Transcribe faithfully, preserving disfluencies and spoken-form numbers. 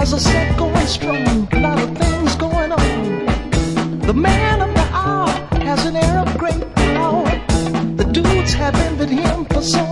There's a set going strong, a lot of things going on. The man of the hour has an air of great power. The dudes have envied him for so